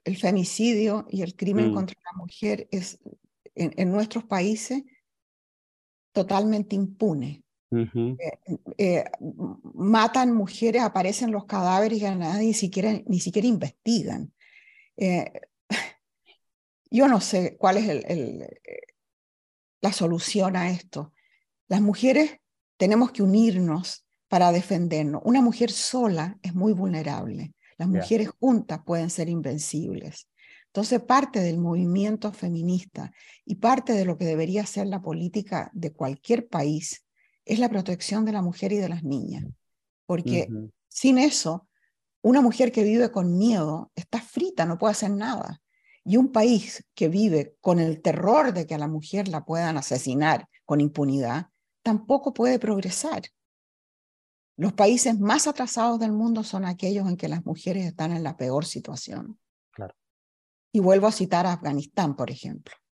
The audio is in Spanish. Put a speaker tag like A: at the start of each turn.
A: el femicidio y el crimen
B: Mm,
A: contra la mujer es en nuestros países totalmente impune.
B: ujú.
A: Matan mujeres, aparecen los cadáveres y nadie ni siquiera investigan. Eh, yo no sé cuál es la solución a esto. Las mujeres tenemos que unirnos para defendernos. Una mujer sola es muy vulnerable. Las
B: Ya.
A: mujeres juntas pueden ser invencibles. Entonces, parte del movimiento feminista y parte de lo que debería ser la política de cualquier país es la protección de la mujer y de las niñas. Porque
B: Ujú.
A: sin eso, una mujer que vive con miedo está frita, no puede hacer nada. Y un país que vive con el terror de que a la mujer la puedan asesinar con impunidad, tampoco puede progresar. Los países más atrasados del mundo son aquellos en que las mujeres están en la peor situación.
B: Claro.
A: Y vuelvo a citar a Afganistán, por ejemplo.